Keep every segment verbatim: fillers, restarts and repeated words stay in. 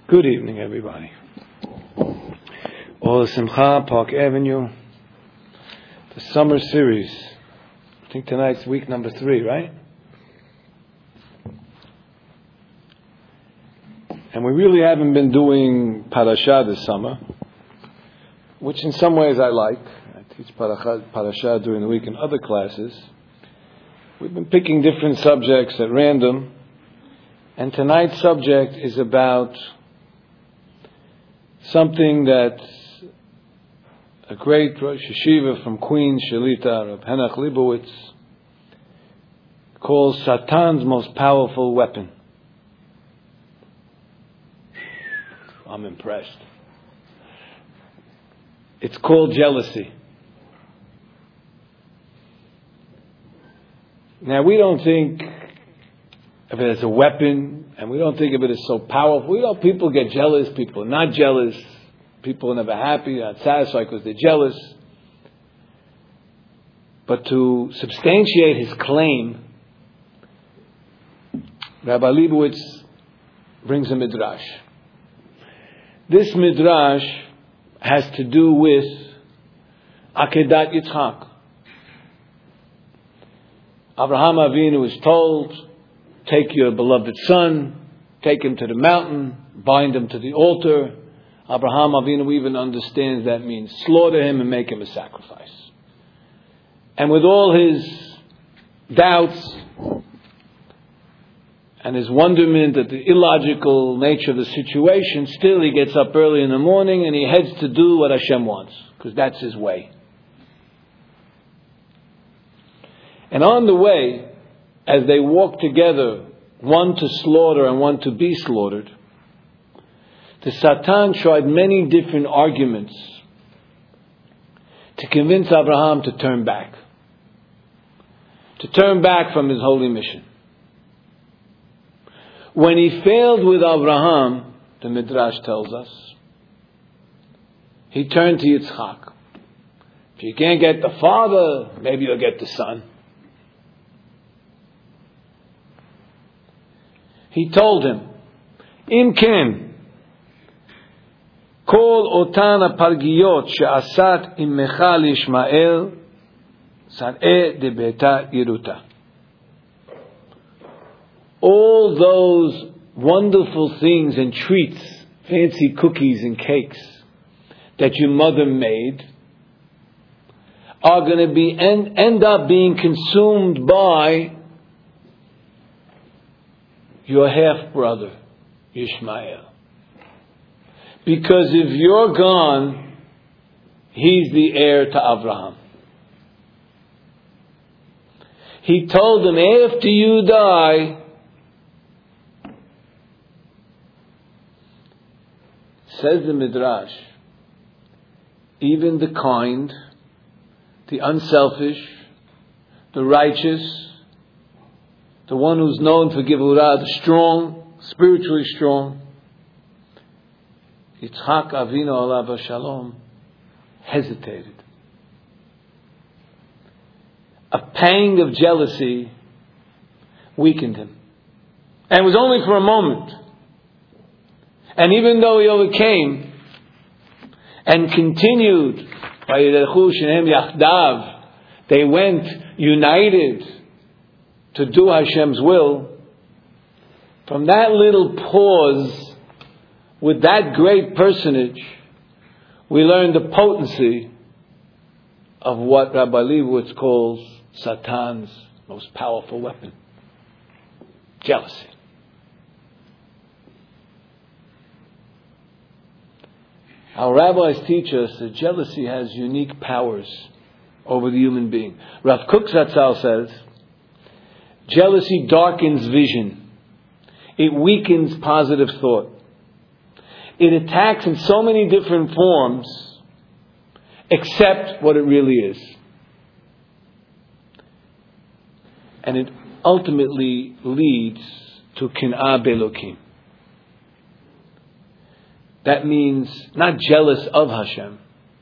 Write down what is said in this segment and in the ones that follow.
Good evening, everybody. All Simcha, Park Avenue, the summer series. I think tonight's week number three, right? And we really haven't been doing Parashah this summer, which in some ways I like. I teach Parashah during the week in other classes. We've been picking different subjects at random, and tonight's subject is about something that a great Rosh Yeshiva from Queens, Shalita, Reb Henoch Leibowitz, calls Satan's most powerful weapon. I'm impressed. It's called jealousy. Now, we don't think of it as a weapon, and we don't think of it as so powerful. We know people get jealous, people are not jealous, people are never happy, not satisfied because they're jealous. But to substantiate his claim, Rabbi Leibowitz brings a midrash. This midrash has to do with Akedat Yitzchak. Abraham Avinu is told, take your beloved son, take him to the mountain, bind him to the altar. Abraham Avinu even understands that means slaughter him and make him a sacrifice. And with all his doubts and his wonderment at the illogical nature of the situation, still he gets up early in the morning and he heads to do what Hashem wants, because that's his way. And on the way, as they walk together, one to slaughter and one to be slaughtered, the Satan tried many different arguments to convince Abraham to turn back. To turn back from his holy mission. When he failed with Abraham, the Midrash tells us, he turned to Yitzchak. If you can't get the father, maybe you'll get the son. He told him, Im ken, kol otan apargiyot she'asat immecha lishmael, sar'eh de beta iruta. All those wonderful things and treats, fancy cookies and cakes that your mother made, are going to be end, end up being consumed by your half-brother, Ishmael. Because if you're gone, he's the heir to Abraham. He told him, after you die, says the Midrash, even the kind, the unselfish, the righteous, the one who's known for Gevurah, the strong, spiritually strong, Yitzchak Avinu alav shalom, hesitated. A pang of jealousy weakened him. And it was only for a moment. And even though he overcame and continued, they went united to do Hashem's will, from that little pause with that great personage, we learn the potency of what Rabbi Leibowitz calls Satan's most powerful weapon. Jealousy. Our rabbis teach us that jealousy has unique powers over the human being. Rav Kook Zatzal says, jealousy darkens vision. It weakens positive thought. It attacks in so many different forms, except what it really is. And it ultimately leads to kin'ah belokim. That means not jealous of Hashem,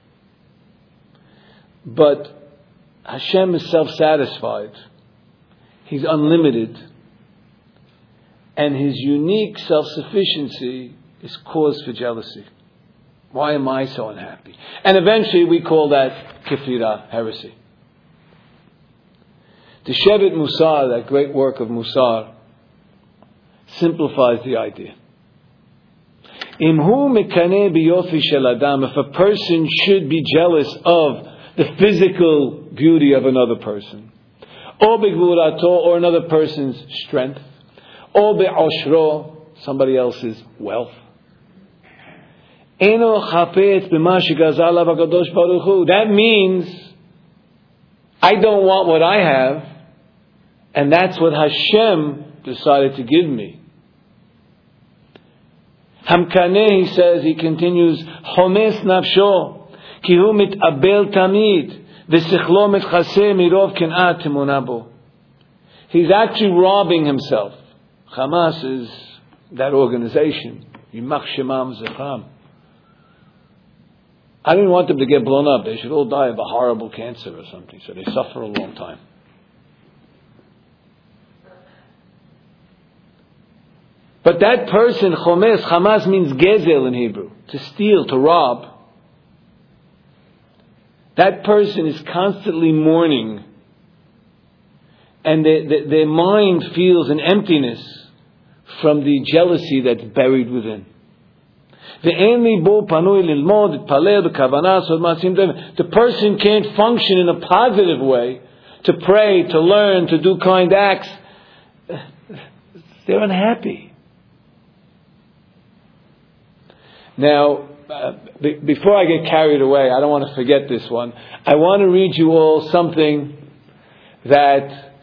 but Hashem is self-satisfied. He's unlimited. And His unique self-sufficiency is cause for jealousy. Why am I so unhappy? And eventually we call that kefira, heresy. The Shevet Musar, that great work of Musar, simplifies the idea. Imhu mekane biyofi shel adam. If a person should be jealous of the physical beauty of another person, or begvurato, or another person's strength, or be'oshro, somebody else's wealth, eno chapetz b'ma shegazal alav hakadosh baruch hu. That means I don't want what I have, and that's what Hashem decided to give me. Hamkaneh, he says, he continues, Homes nafsho, ki hu mit'abel tamid, v'sichlo mitchaseh mirov ken'at timunabo. He's actually robbing himself. Hamas is that organization. Yimach shemam zecham. I didn't want them to get blown up. They should all die of a horrible cancer or something, so they suffer a long time. But that person, chomes, chamas means gezel in Hebrew, to steal, to rob. That person is constantly mourning, and their, their, their mind feels an emptiness from the jealousy that's buried within. The person can't function in a positive way, to pray, to learn, to do kind acts. They're unhappy. Now, uh, b- before I get carried away, I don't want to forget this one. I want to read you all something that,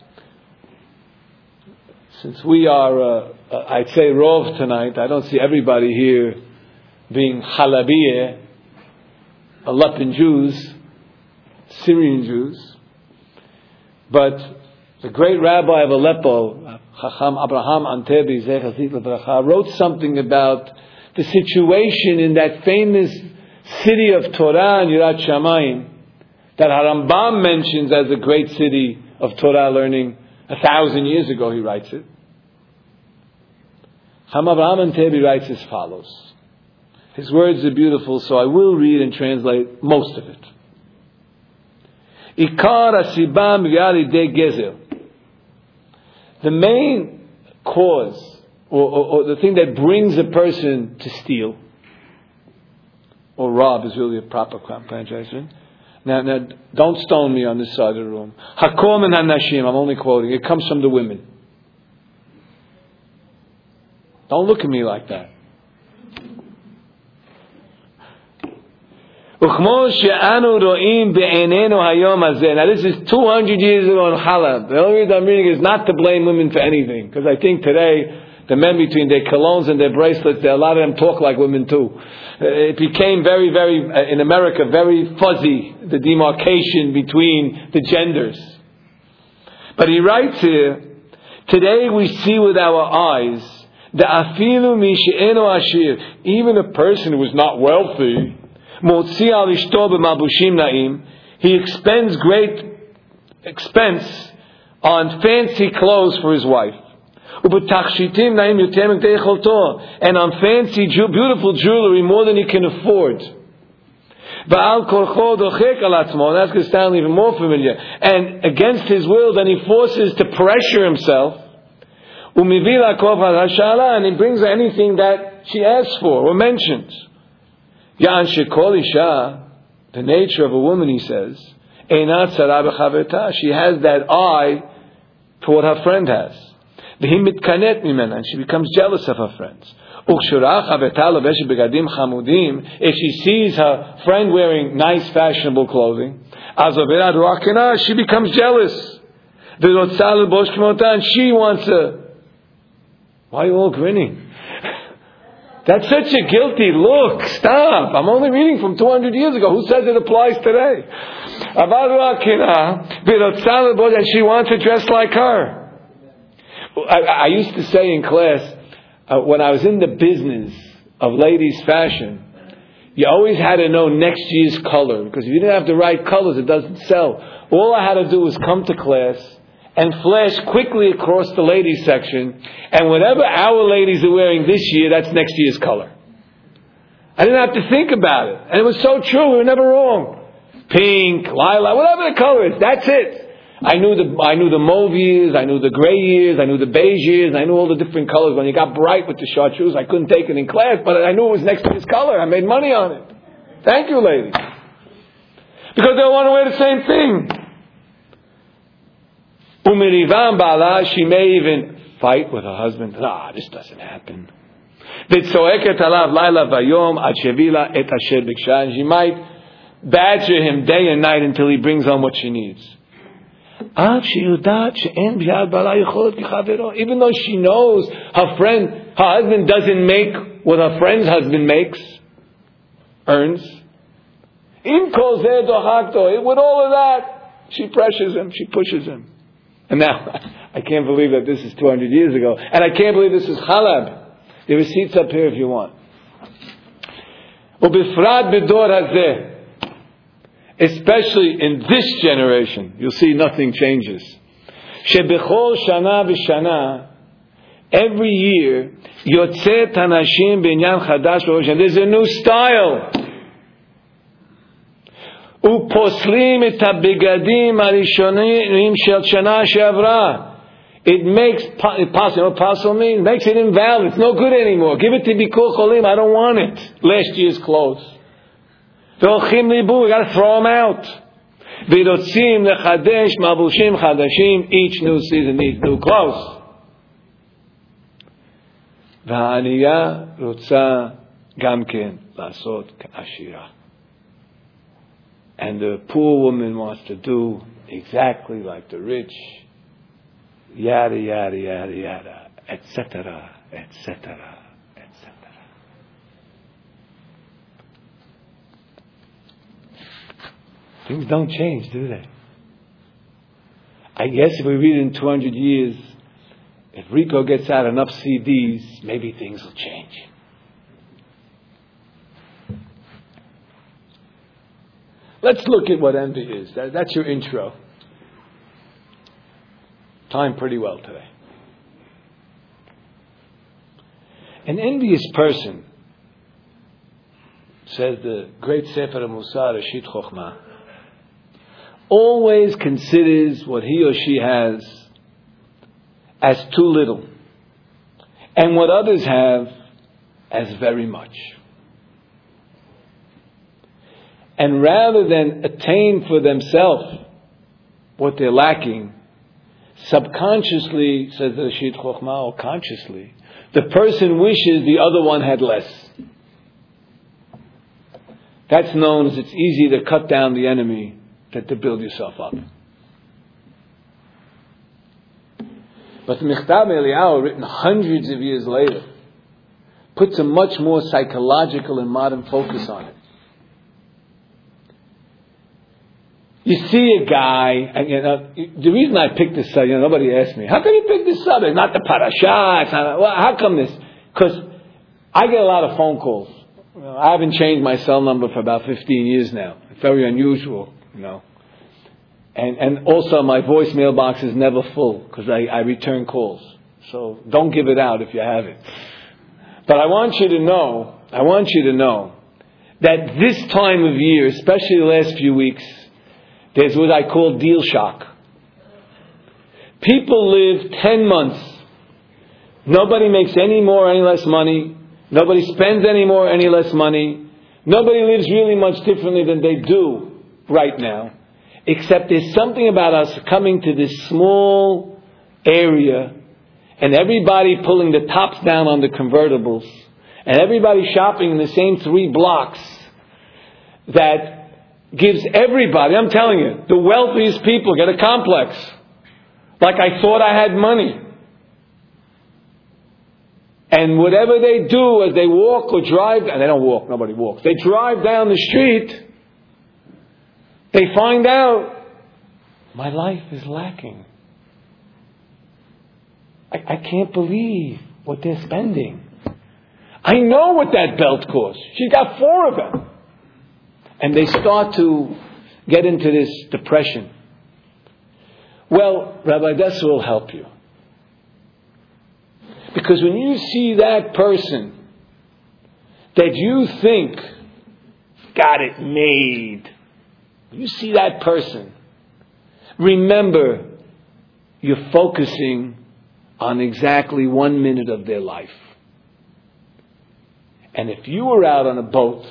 since we are, uh, uh, I'd say Rov tonight, I don't see everybody here being Halabiyeh, Aleppan Jews, Syrian Jews, but the great rabbi of Aleppo, Chacham Abraham Antebi, Zecher Tzidkei Livracha, wrote something about the situation in that famous city of Torah and Yirat Shamayim that Harambam mentions as a great city of Torah learning a thousand years ago. He writes it. Chacham Abraham Antebi writes as follows. His words are beautiful, so I will read and translate most of it. Ikar asibah miyari de gezel. The main cause, or, or, or the thing that brings a person to steal, or rob is really a proper translation. Now, now, don't stone me on this side of the room. Hakom and hanashim, I'm only quoting. It comes from the women. Don't look at me like that. Now this is two hundred years ago in Halab. The only reason I'm reading is not to blame women for anything, because I think today the men, between their colognes and their bracelets, a lot of them talk like women too. It became very, very, in America, very fuzzy, the demarcation between the genders. But he writes here, today we see with our eyes, the afilu mishe'eno ashir, even a person who is not wealthy, he expends great expense on fancy clothes for his wife. And on fancy, beautiful jewelry more than he can afford. That's going to sound even more familiar. And against his will, then he forces to pressure himself. And he brings her anything that she asks for or mentions. Yan shekol isha, the nature of a woman, he says, einat tzara b'chaverta. She has that eye for what her friend has. V'hi mitkanet mimena, and she becomes jealous of her friends. Ukshura chaverta leveshet begadim chamudim. If she sees her friend wearing nice, fashionable clothing, azoverat ruach, she becomes jealous. V'rotzah l'bosh k'mota, and she wants a. Why are you all grinning? That's such a guilty look. Stop. I'm only reading from two hundred years ago. Who says it applies today? And she wants to dress like her. I, I used to say in class, uh, when I was in the business of ladies' fashion, you always had to know next year's color. Because if you didn't have the right colors, it doesn't sell. All I had to do was come to class and flash quickly across the ladies section, and whatever our ladies are wearing this year, that's next year's color. I didn't have to think about it. And it was so true. We were never wrong. Pink, lilac, whatever the color is, that's it. I knew the I knew the mauve years, I knew the gray years, I knew the beige years, I knew all the different colors. When you got bright with the chartreuse, I couldn't take it in class, but I knew it was next to his color. I made money on it. Thank you, ladies. Because they want to wear the same thing. Umirivam Bala, she may even fight with her husband. Ah, this doesn't happen. V'tzoeket alav laila vayom ad shevila et asher biksha. And she might badger him day and night until he brings home what she needs. Even though she knows her friend, her husband doesn't make what her friend's husband makes, earns. With all of that, she pressures him, she pushes him. And now, I can't believe that this is two hundred years ago. And I can't believe this is Halab. The receipts up here if you want. Especially in this generation, you'll see nothing changes. Shebechol shana v'shana, every year, yotzet hanashim b'inyan chadash v'roshan. There's a new style. Uposlim et habegadim harishonim shel shana she'avra. It makes possible. What possible means? It makes it invalid. It's no good anymore. Give it to Bikur Cholim. I don't want it. Last year's clothes. We got to throw them out. Each new season needs new clothes. And the poor woman wants to do exactly like the rich. Yada, yada, yada, yada, et cetera, et cetera. Things don't change, do they? I guess if we read it in two hundred years, if Rico gets out enough C Ds, maybe things will change. Let's look at what envy is. That, that's your intro. Timed pretty well today. An envious person, says the great Sefer Musar, Reshit Chochmah, always considers what he or she has as too little, and what others have as very much. And rather than attain for themselves what they're lacking, subconsciously, says the Reshit Chochmah, or consciously, the person wishes the other one had less. That's known as it's easier to cut down the enemy than to build yourself up. But the Michtav Eliyahu, written hundreds of years later, puts a much more psychological and modern focus on it. You see a guy, and you know, the reason I picked this subject, you know, nobody asked me, how can you pick this subject? Not the parasha, it's not, well, how come this? Because I get a lot of phone calls. You know, I haven't changed my cell number for about fifteen years now. It's very unusual, you know. And and also my voicemail box is never full because I, I return calls. So don't give it out if you have it. But I want you to know, I want you to know that this time of year, especially the last few weeks, there's what I call deal shock. People live ten months. Nobody makes any more, any less money. Nobody spends any more, any less money. Nobody lives really much differently than they do right now. Except there's something about us coming to this small area and everybody pulling the tops down on the convertibles and everybody shopping in the same three blocks that gives everybody, I'm telling you, the wealthiest people get a complex. Like I thought I had money. And whatever they do as they walk or drive, and they don't walk, nobody walks. They drive down the street, they find out, my life is lacking. I, I can't believe what they're spending. I know what that belt costs. She got four of them. And they start to get into this depression. Well, Rabbi Dessler will help you. Because when you see that person that you think got it made, you see that person, remember, you're focusing on exactly one minute of their life. And if you were out on a boat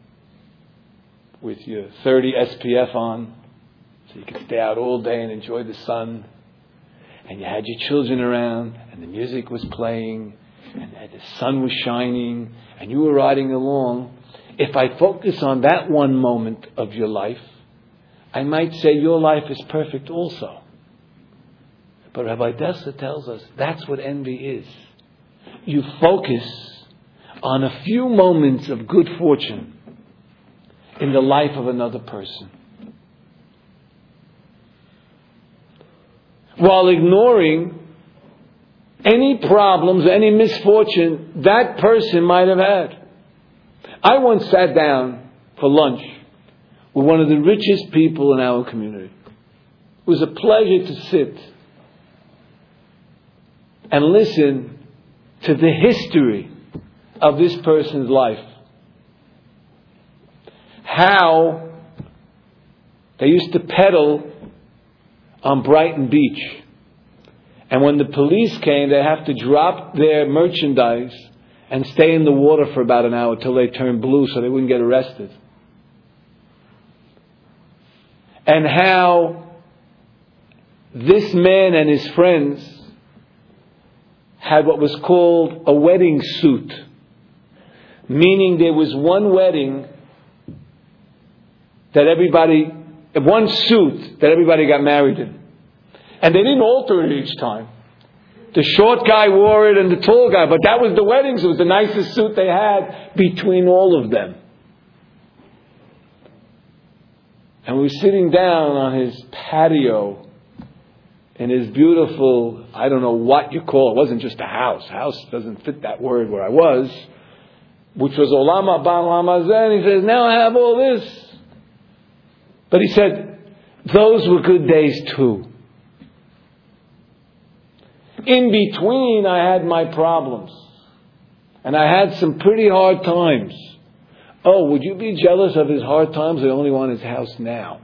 with your thirty S P F on, so you could stay out all day and enjoy the sun, and you had your children around, and the music was playing, and the sun was shining, and you were riding along, if I focus on that one moment of your life, I might say your life is perfect also. But Rabbi Dessler tells us that's what envy is. You focus on a few moments of good fortune in the life of another person, while ignoring any problems, any misfortune that person might have had. I once sat down for lunch with one of the richest people in our community. It was a pleasure to sit and listen to the history of this person's life. How they used to peddle on Brighton Beach. And when the police came, they have to drop their merchandise and stay in the water for about an hour till they turned blue so they wouldn't get arrested. And how this man and his friends had what was called a wedding suit. Meaning there was one wedding that everybody, one suit that everybody got married in. And they didn't alter it each time. The short guy wore it and the tall guy, but that was the wedding suit. It was the nicest suit they had between all of them. And we were sitting down on his patio in his beautiful, I don't know what you call it, it wasn't just a house. House doesn't fit that word where I was, which was Olam Haba Olam Hazeh. And he says, now I have all this. But he said, those were good days too. In between, I had my problems. And I had some pretty hard times. Oh, would you be jealous of his hard times? I only want his house now.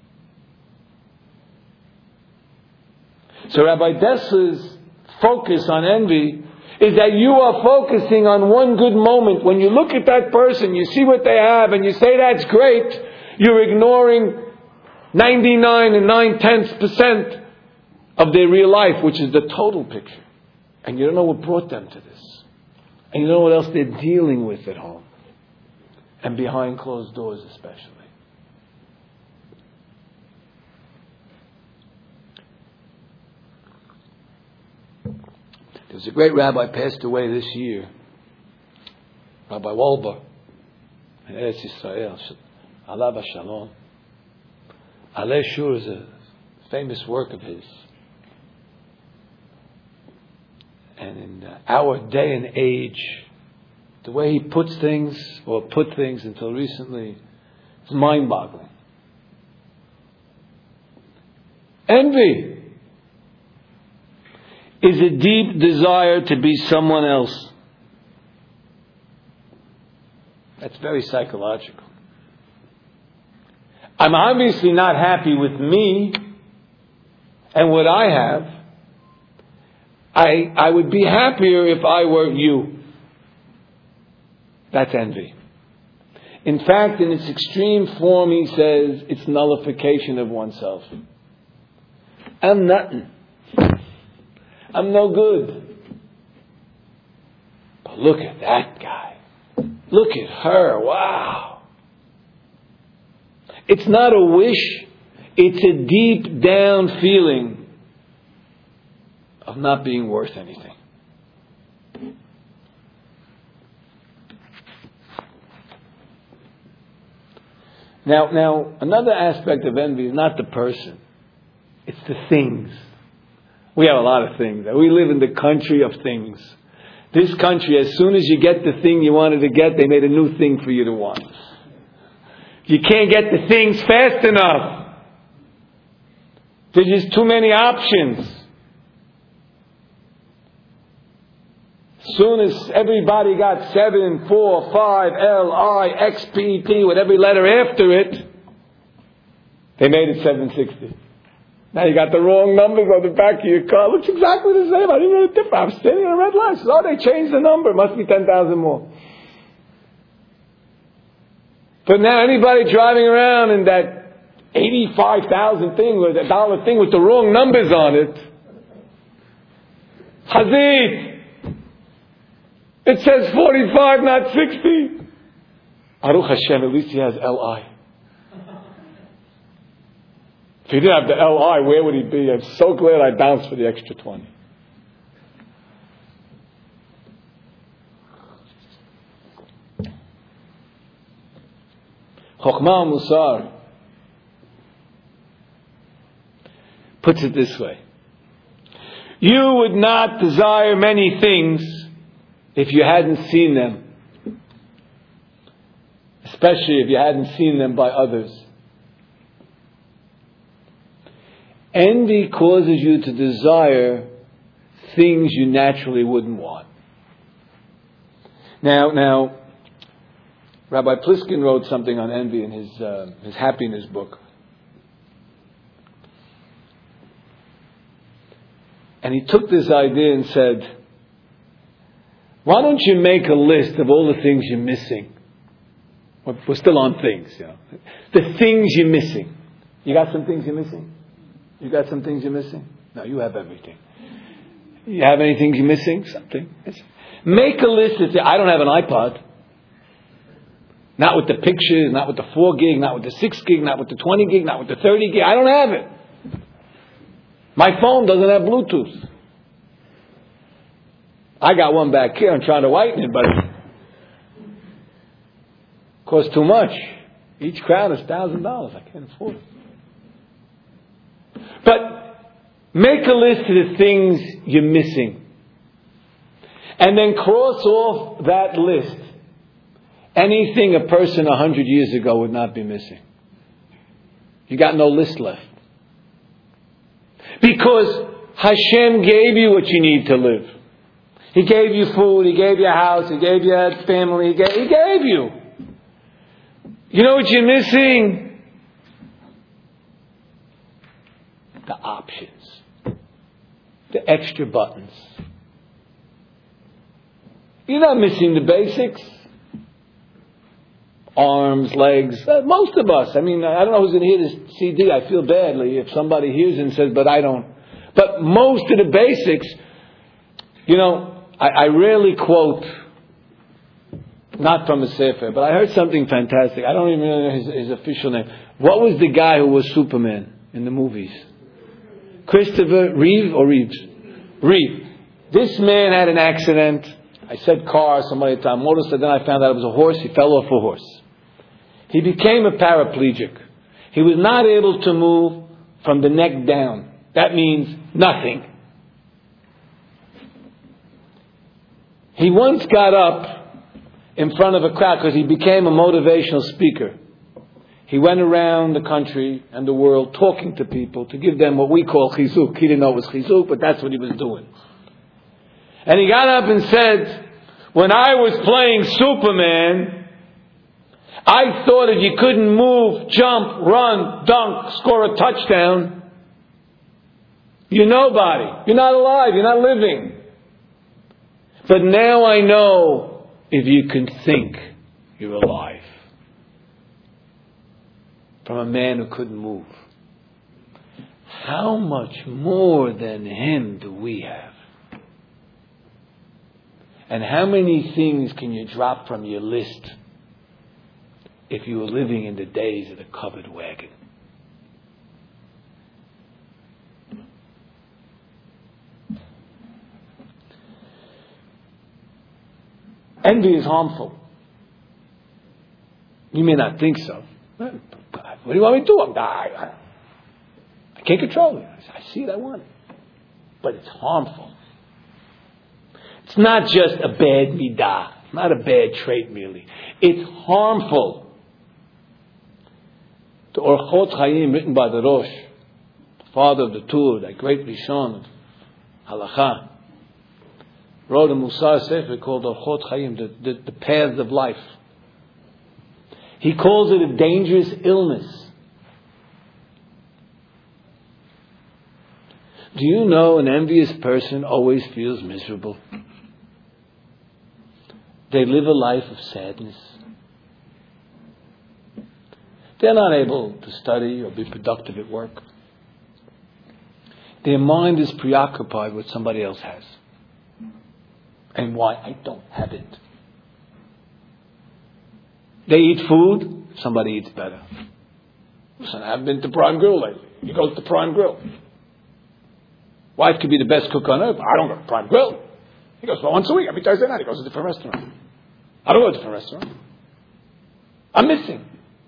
So Rabbi Dessler's focus on envy is that you are focusing on one good moment. When you look at that person, you see what they have, and you say that's great, you're ignoring ninety-nine and nine-tenths percent of their real life, which is the total picture. And you don't know what brought them to this. And you don't know what else they're dealing with at home. And behind closed doors especially. There was a great rabbi passed away this year. Rabbi Wolber. In Eretz Yisrael. Alav Shalom. Alei Shur is a famous work of his. And in our day and age, the way he puts things, or put things until recently, it's mind-boggling. Envy is a deep desire to be someone else. That's very psychological. I'm obviously not happy with me and what I have. I, I would be happier if I were you. That's envy. In fact, in its extreme form, he says it's nullification of oneself. I'm nothing. I'm no good. But look at that guy. Look at her. Wow. It's not a wish. It's a deep down feeling of not being worth anything. Now, now, another aspect of envy is not the person. It's the things. We have a lot of things. We live in the country of things. This country, as soon as you get the thing you wanted to get, they made a new thing for you to want. You can't get the things fast enough. There's just too many options. Soon as everybody got seven, four, five, L, I, X, P, T, with every letter after it, they made it seven sixty. Now you got the wrong numbers on the back of your car. It looks exactly the same. I didn't know the difference. I'm standing in a red light. So, oh, they changed the number. It must be ten thousand more. But now anybody driving around in that eighty-five thousand thing or the dollar thing with the wrong numbers on it, Hazid, it says forty-five, not sixty. Aruch Hashem, at least he has L I. If he didn't have the L I, where would he be? I'm so glad I bounced for the extra twenty. Chokhmah Musar puts it this way. You would not desire many things if you hadn't seen them. Especially if you hadn't seen them by others. Envy causes you to desire things you naturally wouldn't want. Now, now, Rabbi Pliskin wrote something on envy in his uh, his happiness book, and he took this idea and said, "Why don't you make a list of all the things you're missing?" We're still on things, you know. The things you're missing. You got some things you're missing? You got some things you're missing? No, you have everything. You have anything you're missing? Something. Make a list that says, I don't have an iPod. Not with the pictures, not with the four gig, not with the six gig, not with the twenty gig, not with the thirty gig. I don't have it. My phone doesn't have Bluetooth. I got one back here. I'm trying to whiten it, but it costs too much. Each crown is one thousand dollars. I can't afford it. But make a list of the things you're missing. And then cross off that list anything a person a hundred years ago would not be missing. You got no list left. Because Hashem gave you what you need to live. He gave you food, He gave you a house, He gave you a family, He gave, he gave you. You know what you're missing? The options. The extra buttons. You're not missing the basics. Arms, legs. Uh, most of us. I mean, I don't know who's going to hear this C D. I feel badly if somebody hears it and says, but I don't. But most of the basics, you know, I, I rarely quote, not from a sefer, but I heard something fantastic. I don't even know his, his official name. What was the guy who was Superman in the movies? Christopher Reeve or Reeves? Reeve. This man had an accident. I said car, somebody at the time motorcycle. Then I found out it was a horse. He fell off a horse. He became a paraplegic. He was not able to move from the neck down. That means nothing. He once got up in front of a crowd because he became a motivational speaker. He went around the country and the world talking to people to give them what we call chizuk. He didn't know it was chizuk, but that's what he was doing. And he got up and said, when I was playing Superman, I thought if you couldn't move, jump, run, dunk, score a touchdown, you're nobody. You're not alive. You're not living. But now I know if you can think, you're alive. From a man who couldn't move. How much more than him do we have? And how many things can you drop from your list if you were living in the days of the covered wagon? Envy is harmful. You may not think so. What do you want me to do? I'm, I, I can't control it. I see it, I want it. But it's harmful. It's not just a bad midah. It's not a bad trait merely. It's harmful. The Orchot Chaim written by the Rosh, father of the Tur, that great Rishon of Halakha, wrote a Musar Sefer called Orchot Chaim, the, the, the paths of life. He calls it a dangerous illness. Do you know an envious person always feels miserable? They live a life of sadness. They're not able to study or be productive at work. Their mind is preoccupied with what somebody else has. And why I don't have it. They eat food, somebody eats better. Listen, I haven't been to Prime Grill lately. He goes to Prime Grill. Wife could be the best cook on earth. I don't go to Prime Grill. He goes for once a week. Every Thursday night he goes to a different restaurant. I don't go to a different restaurant. I'm missing.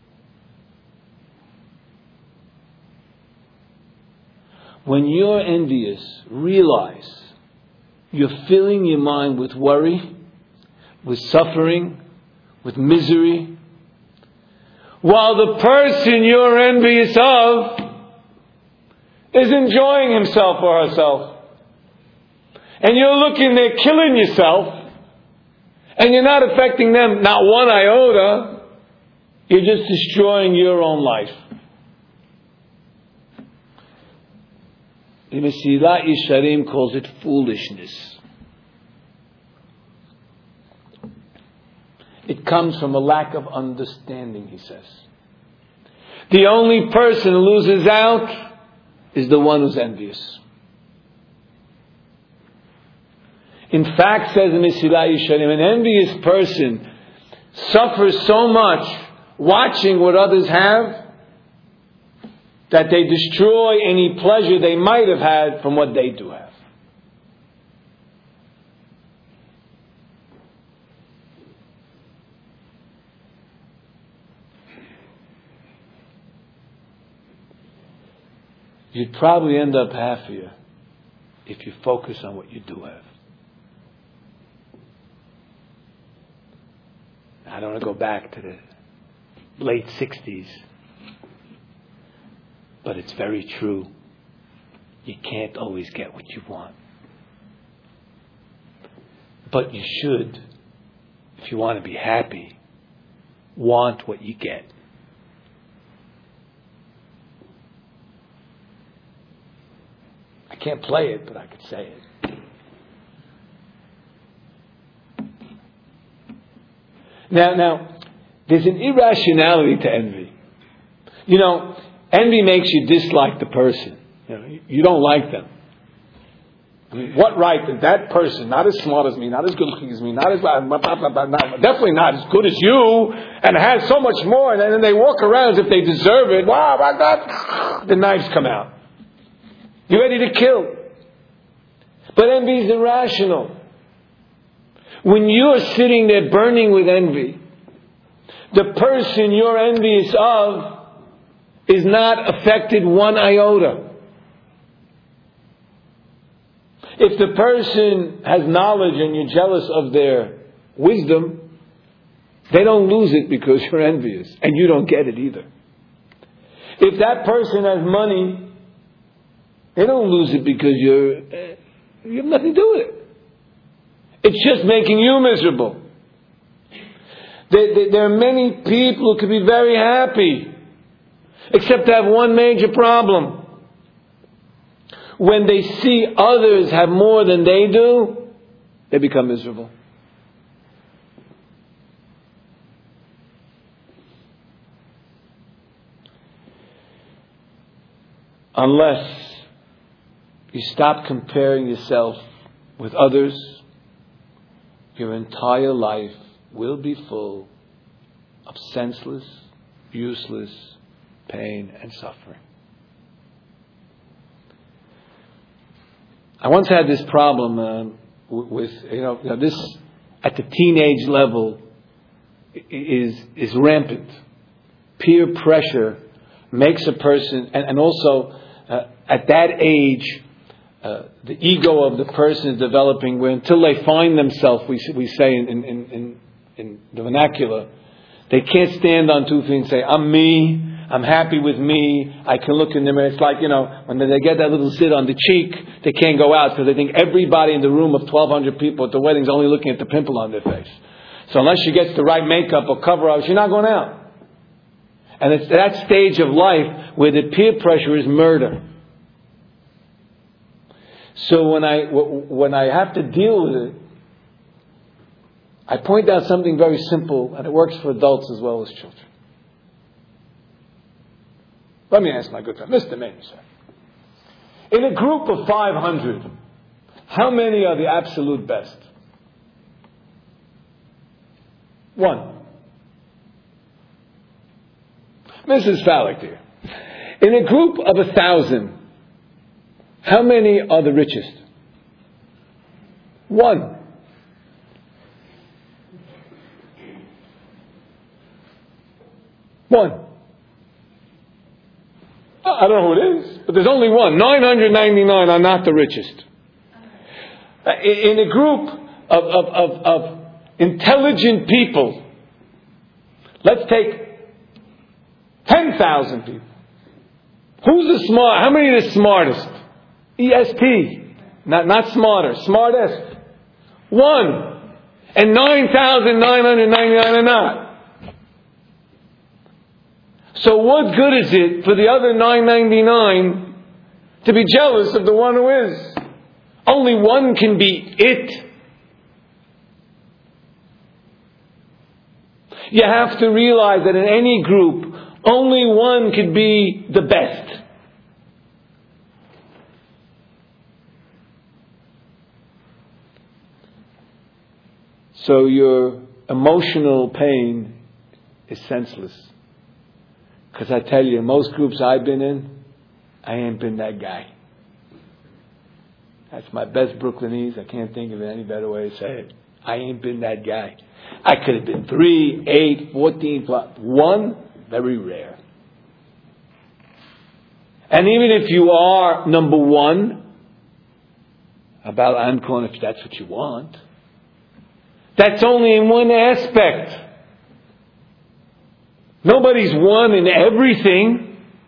When you're envious, realize you're filling your mind with worry, with suffering, with misery, while the person you're envious of is enjoying himself or herself. And you're looking there killing yourself, and you're not affecting them, not one iota. You're just destroying your own life. The Mesilat Yesharim calls it foolishness. It comes from a lack of understanding, he says. The only person who loses out is the one who's envious. In fact, says the Mesilat Yesharim, an envious person suffers so much watching what others have that they destroy any pleasure they might have had from what they do have. You'd probably end up happier if you focus on what you do have. I don't want to go back to the late sixties. But it's very true. You can't always get what you want. But you should, if you want to be happy, want what you get. I can't play it, but I could say it. Now, now, there's an irrationality to envy. You know, envy makes you dislike the person. You know, you don't like them. I mean, what right did that person, not as smart as me, not as good looking as me, not as blah, blah, blah, blah, blah, definitely not as good as you, and has so much more, and then they walk around as if they deserve it. Wow, my God, the knives come out. You're ready to kill. But envy is irrational. When you're sitting there burning with envy, the person you're envious of is not affected one iota. If the person has knowledge and you're jealous of their wisdom, they don't lose it because you're envious, and you don't get it either. If that person has money, they don't lose it because you're, uh, you have nothing to do with it. It's just making you miserable. There, there, there are many people who could be very happy, except to have one major problem. When they see others have more than they do, they become miserable. Unless you stop comparing yourself with others, your entire life will be full of senseless, useless pain and suffering. I once had this problem uh, with, you know, you know, this at the teenage level is is rampant. Peer pressure makes a person, and, and also uh, at that age, uh, the ego of the person is developing where until they find themselves, we we say in in, in, in the vernacular, they can't stand on two feet and say, I'm me, I'm happy with me. I can look in the mirror. It's like, you know, when they get that little zit on the cheek, they can't go out because they think everybody in the room of twelve hundred people at the wedding is only looking at the pimple on their face. So unless she gets the right makeup or cover up, she's not going out. And it's that stage of life where the peer pressure is murder. So when I, when I have to deal with it, I point out something very simple, and it works for adults as well as children. Let me ask my good friend, Mister Maine, sir. In a group of five hundred, how many are the absolute best? One. Missus Fallick here. In a group of a thousand, how many are the richest? One. One. I don't know who it is, but there's only one. nine hundred ninety-nine are not the richest. In a group of, of, of, of intelligent people, let's take ten thousand people. Who's the smart? How many are the smartest? E S T. Not, not smarter. Smartest. One. And nine thousand nine hundred ninety-nine are not. So what good is it for the other nine hundred ninety-nine to be jealous of the one who is? Only one can be it. You have to realize that in any group, only one could be the best. So your emotional pain is senseless. Because I tell you, most groups I've been in, I ain't been that guy. That's my best Brooklynese. I can't think of any better way to say it. I ain't been that guy. I could have been three, eight, fourteen, one, very rare. And even if you are number one, about Ancon, if that's what you want, that's only in one aspect. Nobody's one in everything.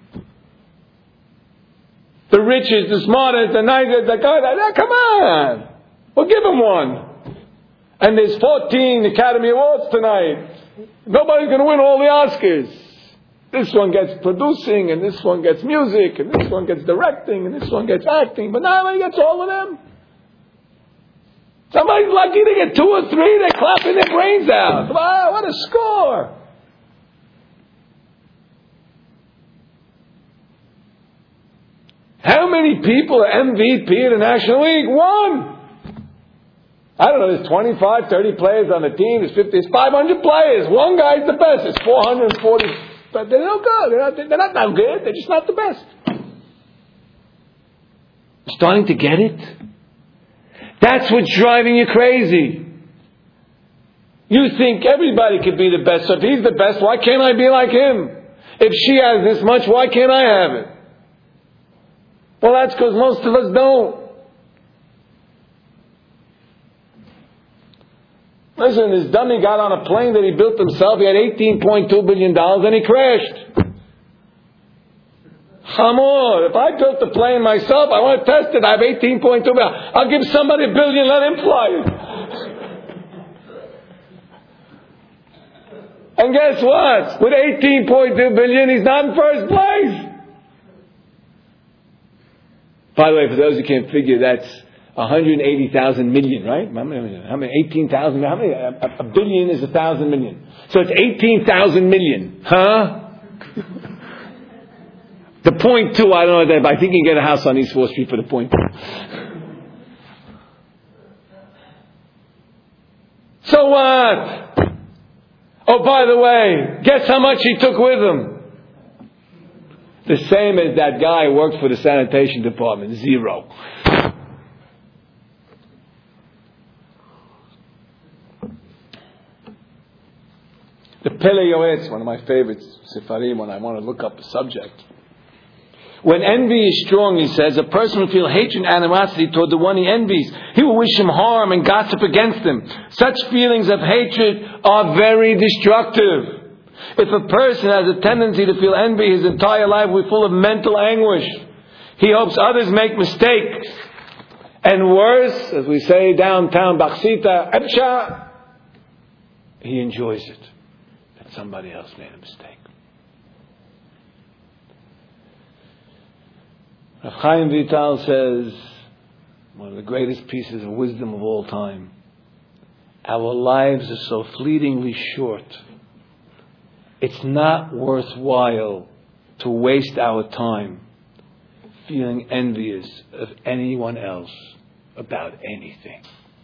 The richest, the smartest, the nicest, the good. Come on. We'll give them one. And there's fourteen Academy Awards tonight. Nobody's going to win all the Oscars. This one gets producing, and this one gets music, and this one gets directing, and this one gets acting. But nobody gets all of them. Somebody's lucky to get two or three. They're clapping their brains out. Wow, what a score. How many people are M V P in the National League? One. I don't know, there's twenty-five, thirty players on the team. There's fifty, there's five hundred players. One guy's the best. There's four hundred forty. But they're no good. They're not, they're not no good. They're just not the best. Starting to get it? That's what's driving you crazy. You think everybody could be the best. So if he's the best, why can't I be like him? If she has this much, why can't I have it? Well, that's because most of us don't. Listen, this dummy got on a plane that he built himself. He had eighteen point two billion dollars and he crashed. Hamor, if I built the plane myself, I want to test it. I have eighteen point two billion dollars. I'll give somebody a billion, let him fly it. And guess what? With eighteen point two billion dollars, he's not in first place. By the way, for those who can't figure, that's one hundred eighty thousand million, right? How many? How many? eighteen thousand. How many? A, a billion is a thousand million. So it's eighteen thousand million. Huh? The point two, I don't know that, but I think you can get a house on East fourth Street for the point two. So what? Oh, by the way, guess how much he took with him? The same as that guy who worked for the sanitation department. Zero. The Pele Yoetz, one of my favorite Sefarim when I want to look up a subject. When envy is strong, he says, a person will feel hatred and animosity toward the one he envies. He will wish him harm and gossip against him. Such feelings of hatred are very destructive. If a person has a tendency to feel envy, his entire life will be full of mental anguish. He hopes others make mistakes. And worse, as we say downtown, Baksita, Ebsha, he enjoys it that somebody else made a mistake. Rav Chaim Vital says, one of the greatest pieces of wisdom of all time, our lives are so fleetingly short. It's not worthwhile to waste our time feeling envious of anyone else about anything.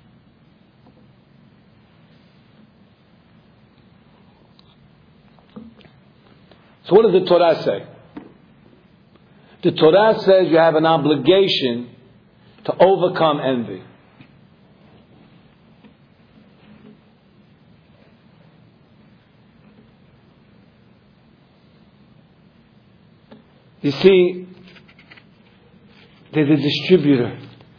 So what does the Torah say? The Torah says you have an obligation to overcome envy. You see, there's a distributor.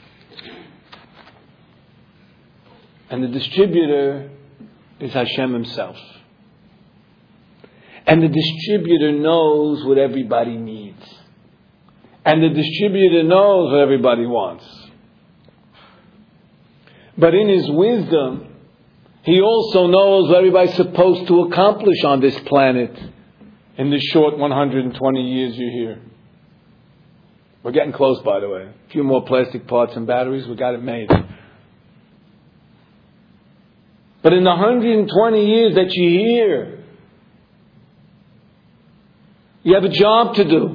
And the distributor is Hashem Himself. And the distributor knows what everybody needs. And the distributor knows what everybody wants. But in His wisdom, He also knows what everybody's supposed to accomplish on this planet in the short one hundred twenty years you're here. We're getting close, by the way. A few more plastic parts and batteries, we got it made. But in the one hundred twenty years that you're here, you have a job to do.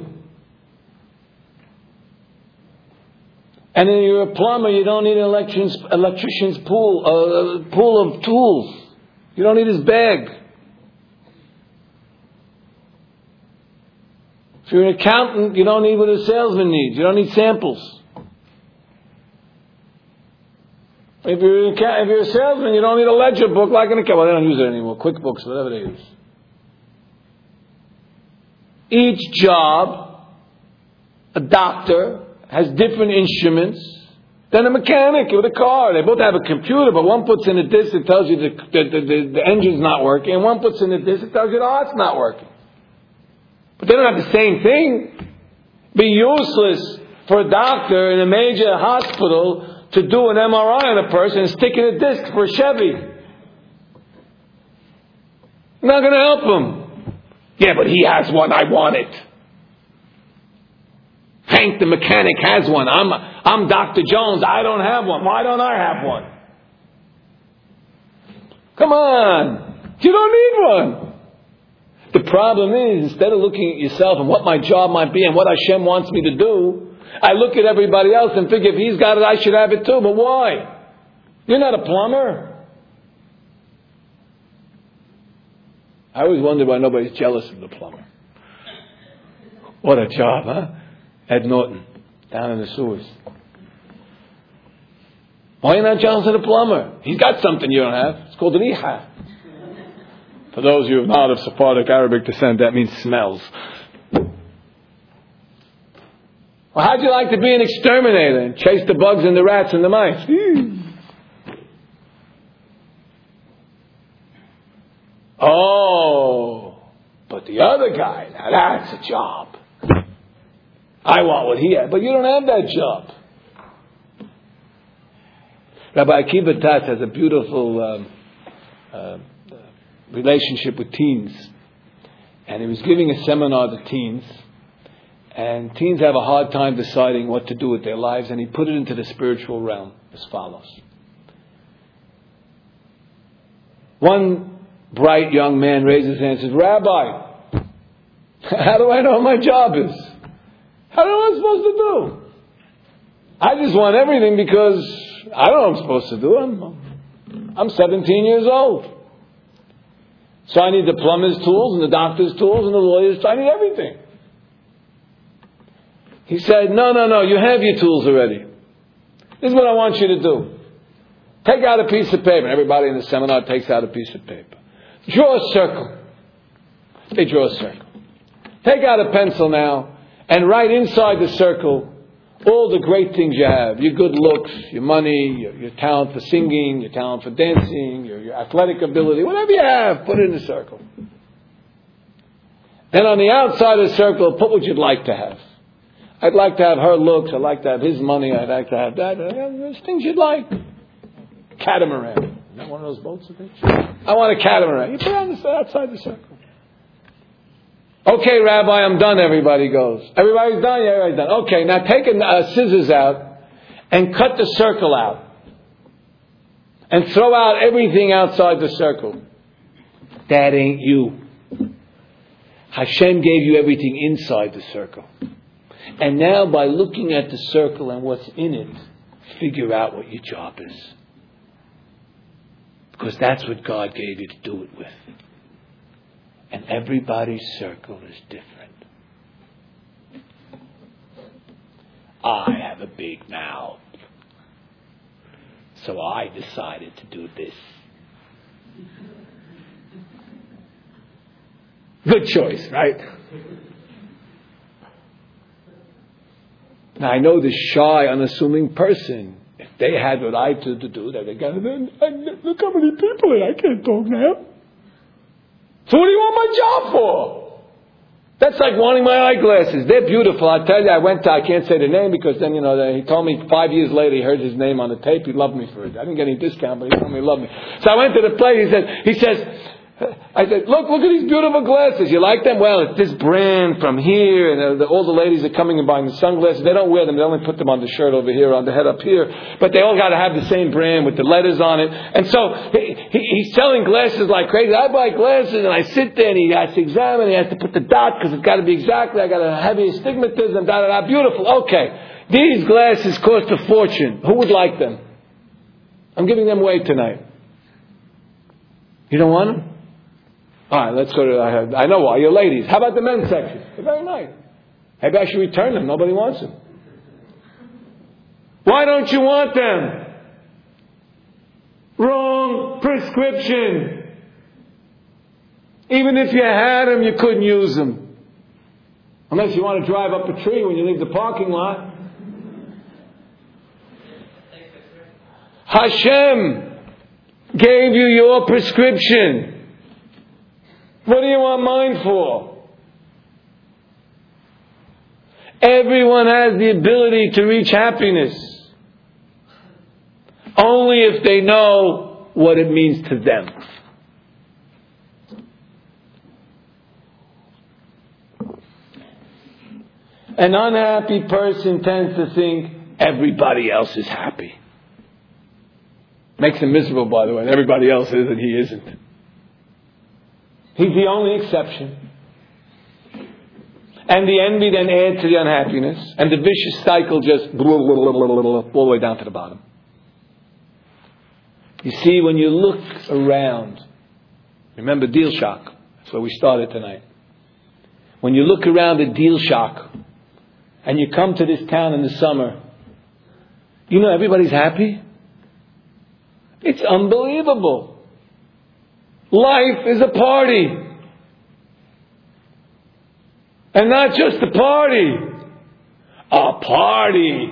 And if you're a plumber, you don't need an electrician's, electrician's pool, a pool of tools. You don't need his bag. If you're an accountant, you don't need what a salesman needs. You don't need samples. If you're, if you're a salesman, you don't need a ledger book like an accountant. Well, they don't use it anymore. QuickBooks, whatever they use. Each job, a doctor, has different instruments than a mechanic with a car. They both have a computer, but one puts in a disc that tells you the, the, the, the engine's not working, and one puts in a disc that tells you the heart's not working. But they don't have the same thing. It'd be useless for a doctor in a major hospital to do an M R I on a person and stick in a disc for a Chevy. Not going to help him. Yeah, but he has one. I want it. Hank the mechanic has one. I'm, I'm Doctor Jones. I don't have one. Why don't I have one? Come on. You don't need one. The problem is, instead of looking at yourself and what my job might be and what Hashem wants me to do, I look at everybody else and figure if he's got it, I should have it too. But why? You're not a plumber. I always wonder why nobody's jealous of the plumber. What a job, huh? Ed Norton, down in the sewers. Why are you not jealous of the plumber? He's got something you don't have. It's called riha. For those of you who are not of Sephardic Arabic descent, that means smells. Well, how'd you like to be an exterminator and chase the bugs and the rats and the mice? Oh, but the other guy, now that's a job. I want what he had, but you don't have that job. Rabbi Akiva Tat has a beautiful um, uh, relationship with teens. And he was giving a seminar to teens. And teens have a hard time deciding what to do with their lives. And he put it into the spiritual realm as follows. One bright young man raises his hand and says, Rabbi, how do I know what my job is? How am I supposed to do? I just want everything because I don't know what I'm supposed to do. I'm, I'm seventeen years old. So I need the plumber's tools and the doctor's tools and the lawyer's tools. I need everything. He said, no, no, no, you have your tools already. This is what I want you to do. Take out a piece of paper. Everybody in the seminar takes out a piece of paper. Draw a circle. They draw a circle. Take out a pencil now and write inside the circle all the great things you have. Your good looks, your money, your, your talent for singing, your talent for dancing, your, your athletic ability, whatever you have, put it in the circle. Then on the outside of the circle, put what you'd like to have. I'd like to have her looks. I'd like to have his money. I'd like to have that. There's things you'd like. Catamaran. Is that one of those boats? I want a catamaran. You put it on the outside the circle. Okay, Rabbi, I'm done. Everybody goes. Everybody's done. Yeah, everybody's done. Okay, now take a, uh, scissors out and cut the circle out. And throw out everything outside the circle. That ain't you. Hashem gave you everything inside the circle. And now by looking at the circle and what's in it, figure out what your job is. Because that's what God gave you to do it with. And everybody's circle is different. I have a big mouth. So I decided to do this. Good choice, right? Now I know this shy, unassuming person. If they had what I did to do, they'd go, look how many people here, I can't talk now. So what do you want my job for? That's like wanting my eyeglasses. They're beautiful. I tell you, I went to, I can't say the name because then, you know, he told me five years later he heard his name on the tape. He loved me for it. I didn't get any discount, but he told me he loved me. So I went to the place. He said, he says, I said, look, look at these beautiful glasses. You like them? Well, it's this brand from here. And uh, the, all the ladies are coming and buying the sunglasses. They don't wear them. They only put them on the shirt over here, on the head up here. But they all got to have the same brand with the letters on it. And so he, he, he's selling glasses like crazy. I buy glasses and I sit there and he has to examine. He has to put the dot because it's got to be exactly. I got a heavy astigmatism. Da, da, da. Beautiful. Okay. These glasses cost a fortune. Who would like them? I'm giving them away tonight. You don't want them? All right, let's go to, I, I know why, you're ladies. How about the men's section? They're very nice. Maybe I should return them. Nobody wants them. Why don't you want them? Wrong prescription. Even if you had them, you couldn't use them. Unless you want to drive up a tree when you leave the parking lot. Hashem gave you your prescription. What do you want mine for? Everyone has the ability to reach happiness. Only if they know what it means to them. An unhappy person tends to think everybody else is happy. Makes him miserable, by the way, and everybody else is and he isn't. He's the only exception. And the envy then adds to the unhappiness. And the vicious cycle just blah, blah, blah, blah, blah, blah, all the way down to the bottom. You see, when you look around, remember Deal Shock. That's where we started tonight. When you look around at Deal Shock and you come to this town in the summer, you know everybody's happy? It's unbelievable. Life is a party. And not just a party. A party.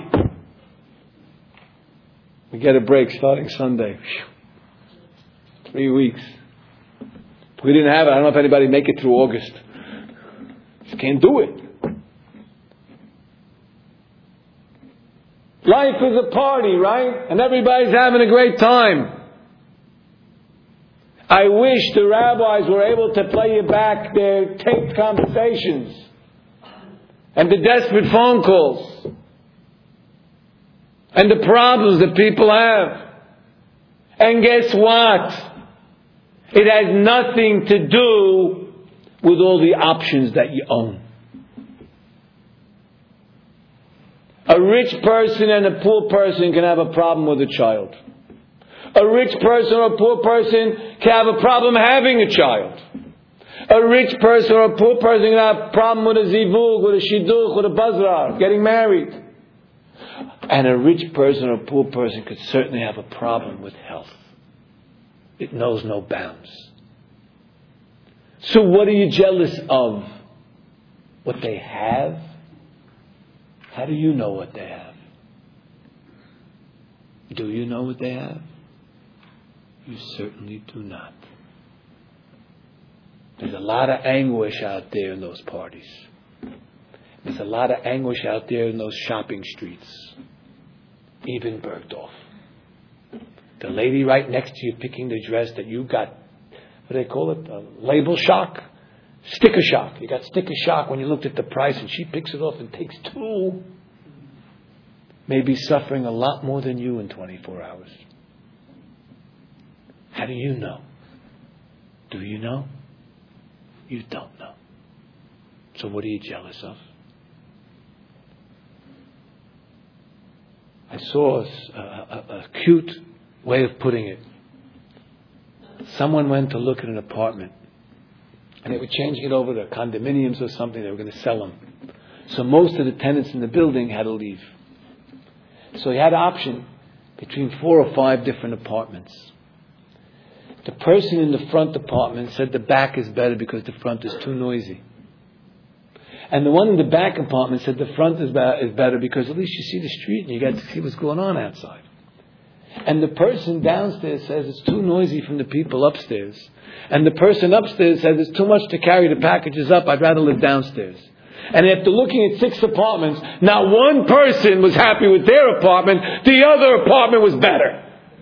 We get a break starting Sunday. Three weeks. If we didn't have it, I don't know if anybody make it through August. Just can't do it. Life is a party, right? And everybody's having a great time. I wish the rabbis were able to play you back their taped conversations and the desperate phone calls and the problems that people have. And guess what? It has nothing to do with all the options that you own. A rich person and a poor person can have a problem with a child. A rich person or a poor person can have a problem having a child. A rich person or a poor person can have a problem with a zivug, with a shidduch, with a bazrar, getting married. And a rich person or a poor person could certainly have a problem with health. It knows no bounds. So what are you jealous of? What they have? How do you know what they have? Do you know what they have? You certainly do not. There's a lot of anguish out there in those parties. There's a lot of anguish out there in those shopping streets. Even Bergdorf. The lady right next to you picking the dress that you got, what do they call it? Uh, label shock? Sticker shock. You got sticker shock when you looked at the price and she picks it off and takes two. Maybe suffering a lot more than you in twenty-four hours. How do you know? Do you know? You don't know. So what are you jealous of? I saw a, a, a cute way of putting it. Someone went to look at an apartment and they were changing it over to condominiums or something. They were going to sell them. So most of the tenants in the building had to leave. So he had an option between four or five different apartments. The person in the front apartment said the back is better because the front is too noisy. And the one in the back apartment said the front is, ba- is better because at least you see the street and you get to see what's going on outside. And the person downstairs says it's too noisy from the people upstairs. And the person upstairs says it's too much to carry the packages up. I'd rather live downstairs. And after looking at six apartments, not one person was happy with their apartment. The other apartment was better.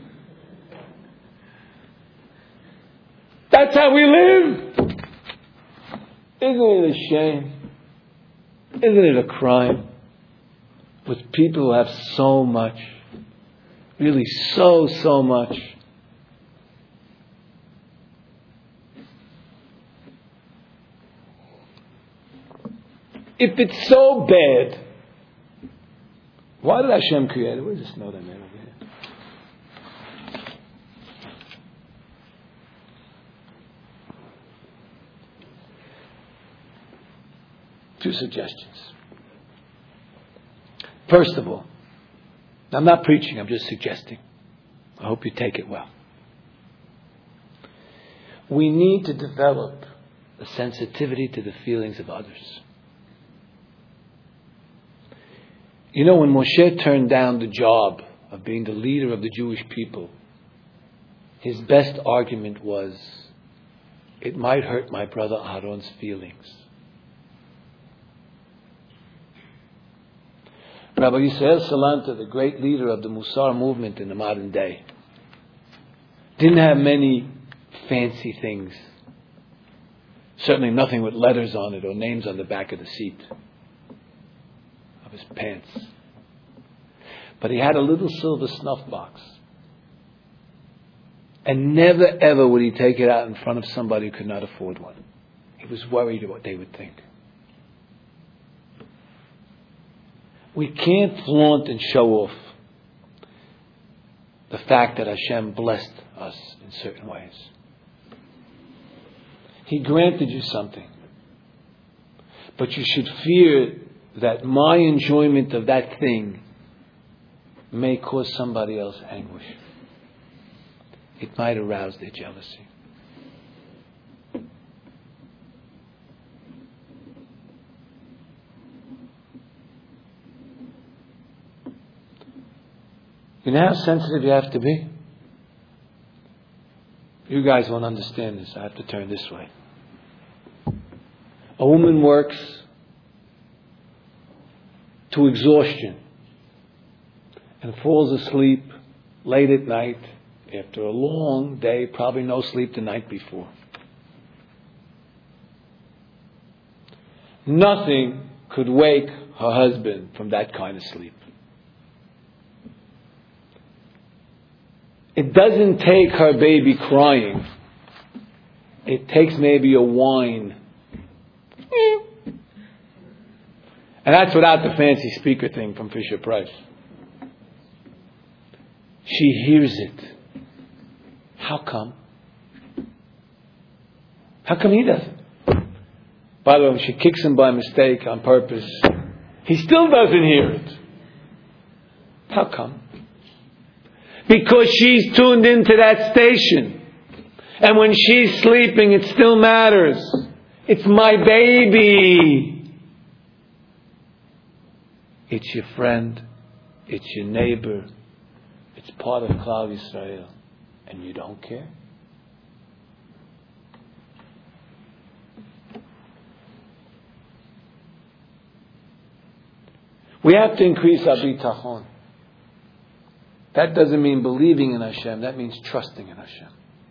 That's how we live. Isn't it a shame? Isn't it a crime? With people who have so much. Really so, so much. If it's so bad, why did Hashem create it? Where's this note I made over here? Two suggestions. First of all, I'm not preaching, I'm just suggesting. I hope you take it well. We need to develop a sensitivity to the feelings of others. You know, when Moshe turned down the job of being the leader of the Jewish people, his best argument was, it might hurt my brother Aaron's feelings. Rabbi Yisrael Salanta, the great leader of the Musar movement in the modern day, didn't have many fancy things. Certainly nothing with letters on it or names on the back of the seat of his pants. But he had a little silver snuff box. And never ever would he take it out in front of somebody who could not afford one. He was worried about what they would think. We can't flaunt and show off the fact that Hashem blessed us in certain ways. He granted you something. But you should fear that my enjoyment of that thing may cause somebody else anguish. It might arouse their jealousy. You know how sensitive you have to be? You guys won't understand this. I have to turn this way. A woman works to exhaustion and falls asleep late at night after a long day, probably no sleep the night before. Nothing could wake her husband from that kind of sleep. It doesn't take her baby crying. It takes maybe a whine. And that's without the fancy speaker thing from Fisher Price. She hears it. How come? How come he doesn't? By the way, when she kicks him by mistake on purpose, he still doesn't hear it. How come? Because she's tuned into that station. And when she's sleeping, it still matters. It's my baby. It's your friend. It's your neighbor. It's part of Klal Yisrael. And you don't care? We have to increase our bitachon. That doesn't mean believing in Hashem. That means trusting in Hashem.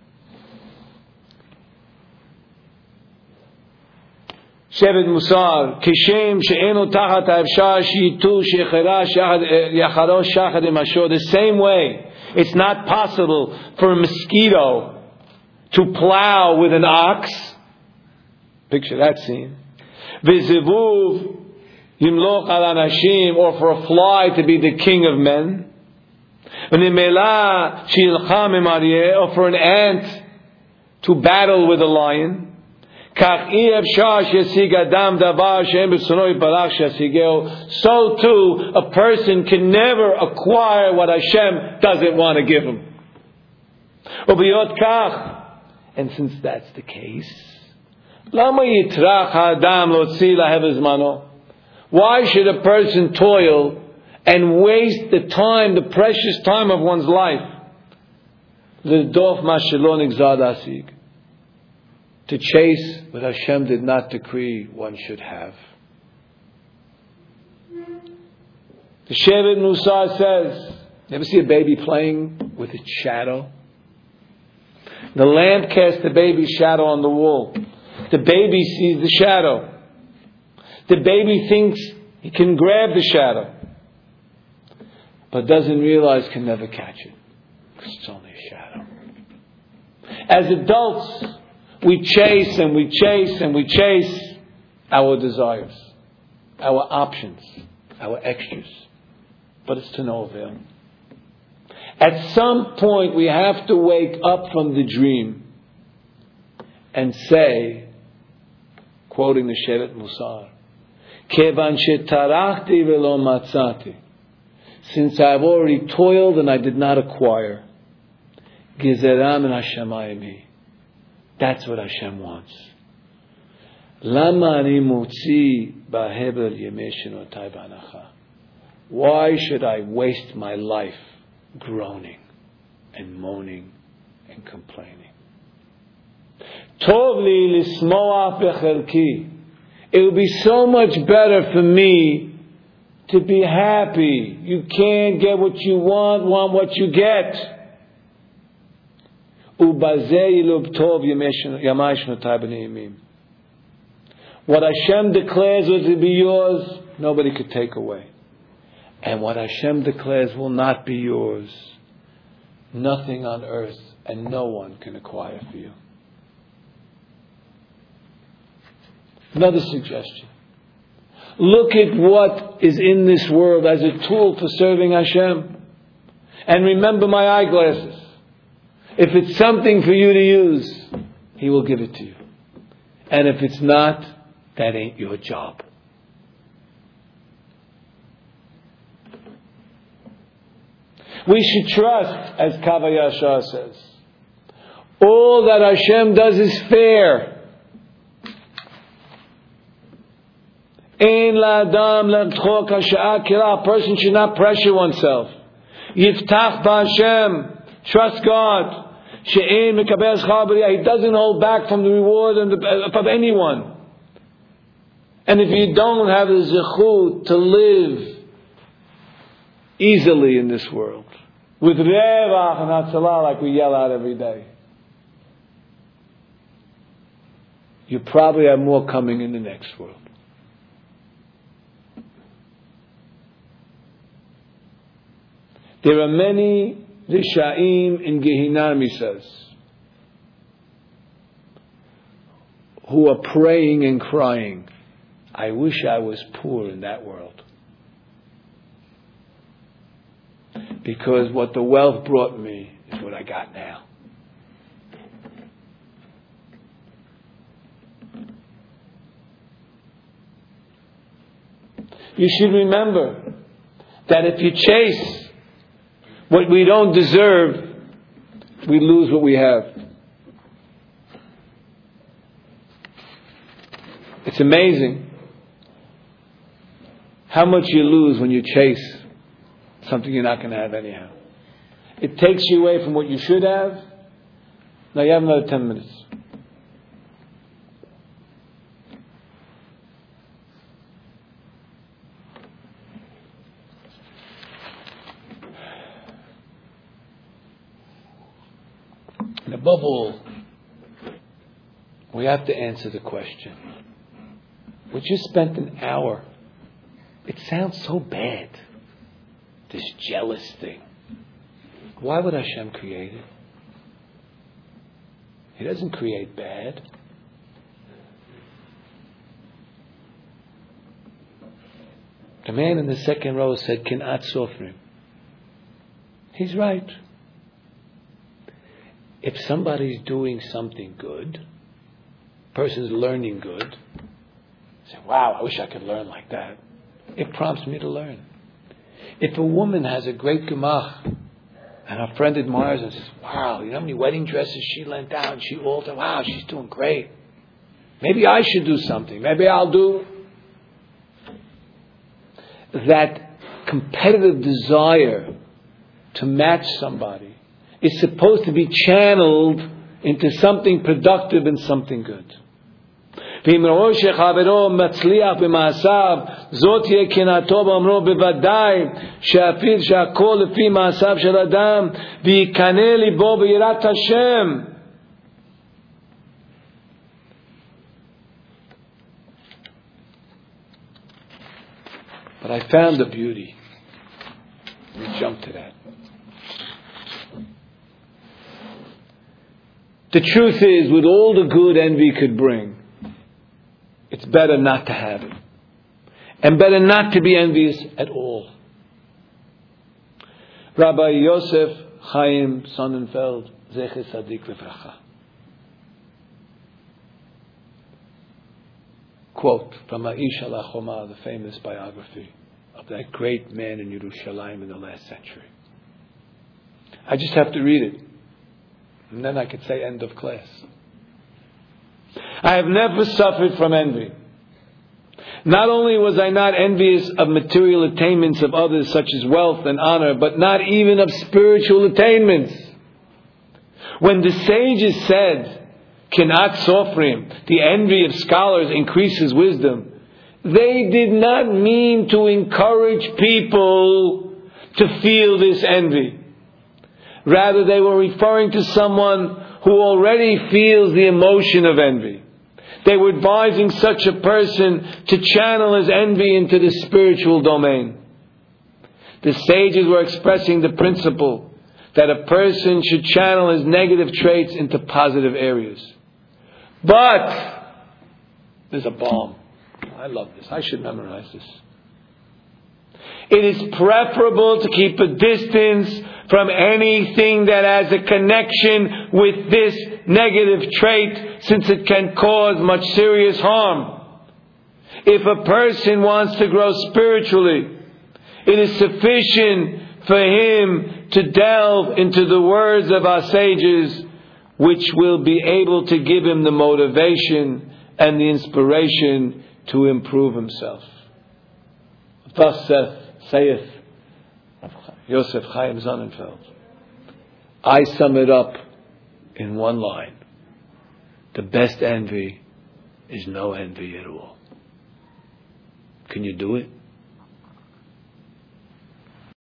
Shevet Musar, Kishem she'enu tachat ha'efshar shi'itu she'echera yacharo shachar imashor. The same way, it's not possible for a mosquito to plow with an ox. Picture that scene. V'zivuv yimloch al anashim, or for a fly to be the king of men. V'nimela she'ilcham im aryeh, or for an ant to battle with a lion. So too, a person can never acquire what Hashem doesn't want to give him. And since that's the case, why should a person toil and waste the time, the precious time of one's life, to chase what Hashem did not decree one should have? The Shevet Musar says, you ever see a baby playing with its shadow? The lamp casts the baby's shadow on the wall. The baby sees the shadow. The baby thinks he can grab the shadow, but doesn't realize can never catch it, because it's only a shadow. As adults, we chase and we chase and we chase our desires, our options, our extras. But it's to no avail. At some point we have to wake up from the dream and say, quoting the Shevet Musar, Kevan shetarachti velo matzati, since I've already toiled and I did not acquire, Gezeram min hashamayim. That's what Hashem wants. Lama ani motzi ba'heber yemei shenotai b'anacha. Why should I waste my life groaning and moaning and complaining? Tov li lismoach bechelki. It would be so much better for me to be happy. You can't get what you want, want what you get. What Hashem declares will to be yours, nobody could take away. And what Hashem declares will not be yours, nothing on earth and no one can acquire for you. Another suggestion. Look at what is in this world as a tool for serving Hashem. And remember my eyeglasses. If it's something for you to use, He will give it to you. And if it's not, that ain't your job. We should trust, as Kav HaYashar says, all that Hashem does is fair. Ein la'adam l'chok hasha'ah kira. A person should not pressure oneself. Yiftach b'Hashem. Trust God. She'ein mekabel schar b'riyah. He doesn't hold back from the reward of anyone. And if you don't have the zechut to live easily in this world, with revach and hatzalah like we yell out every day, you probably have more coming in the next world. There are many Rishaim in Gehinam, he says, who are praying and crying, I wish I was poor in that world. Because what the wealth brought me is what I got now. You should remember that if you chase what we don't deserve, we lose what we have. It's amazing how much you lose when you chase something you're not going to have anyhow. It takes you away from what you should have. Now you have another ten minutes. above all, we have to answer the question. We just spent an hour. It sounds so bad. This jealous thing. Why would Hashem create it? He doesn't create bad. The man in the second row said, Kinat Sofrim. He's right. If somebody's doing something good, person's learning good, say, wow, I wish I could learn like that. It prompts me to learn. If a woman has a great gemach, and her friend admires and says, wow, you know how many wedding dresses she lent out, she altered, wow, she's doing great. Maybe I should do something. Maybe I'll do. That competitive desire to match somebody is supposed to be channeled into something productive and something good. ואם ראו שחברו מצליח במעשיו, זאת תהיה קנאתו באומרו בוודאי שאפילו שהכל לפי מעשיו של אדם ויקנא ליבו ביראת השם. But I found the beauty. We jump to that. The truth is, with all the good envy could bring, it's better not to have it. And better not to be envious at all. Rabbi Yosef Chaim Sonnenfeld, Zecher Tzadik Livracha. Quote from Aish Ala Choma, the famous biography of that great man in Yerushalayim in the last century. I just have to read it. And then I could say end of class. I have never suffered from envy. Not only was I not envious of material attainments of others such as wealth and honor, but not even of spiritual attainments. When the sages said, Kinat Sofrim, the envy of scholars increases wisdom, they did not mean to encourage people to feel this envy. Rather, they were referring to someone who already feels the emotion of envy. They were advising such a person to channel his envy into the spiritual domain. The sages were expressing the principle that a person should channel his negative traits into positive areas. But there's a bomb. I love this. I should memorize this. It is preferable to keep a distance from anything that has a connection with this negative trait, since it can cause much serious harm. If a person wants to grow spiritually, it is sufficient for him to delve into the words of our sages, which will be able to give him the motivation and the inspiration to improve himself. Thus saith Yosef Chaim Sonnenfeld. I sum it up in one line. The best envy is no envy at all. Can you do it?